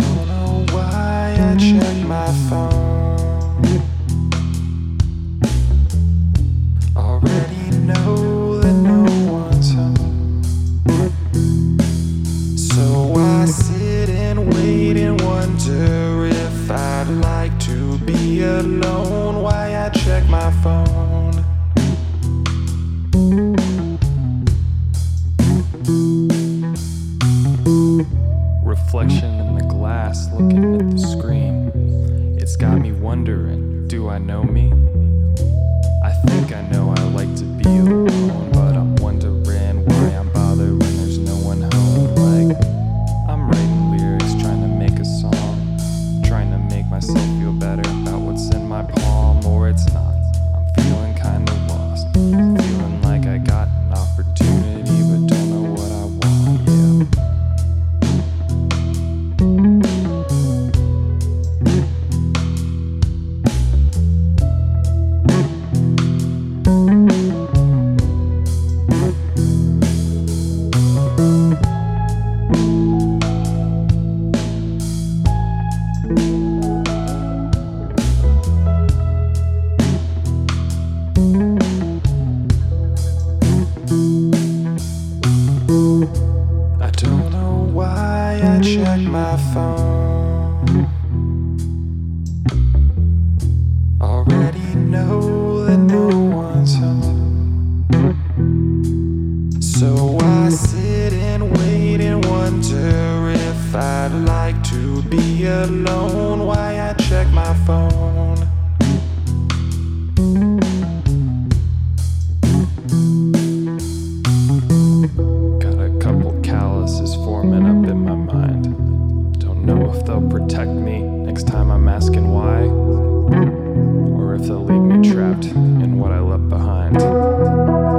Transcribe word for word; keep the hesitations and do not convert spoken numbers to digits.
don't know why I check my phone. Already know that no one's home. So I sit and wait and wonder if I'd like to be alone. Why I check my phone. Reflection in the glass, looking at the screen. It's got me wondering, do I know me? I think I know I like to be alone, but I'm wondering why I'm bothered when there's no one home. Like, I'm writing lyrics, trying to make a song, trying to make myself feel better about what's in my palm, or it's not. I'm feeling kinda lost, feeling like I got an opportunity but don't know what I want, yeah. I don't know why I check my phone. Already know that no one's home. So I sit and wait and wonder if I'd like to be alone. Why I check my phone. Got a couple calluses forming up in my mind. Don't know if they'll protect me next time I'm asking why, or if they'll leave me trapped in what I left behind.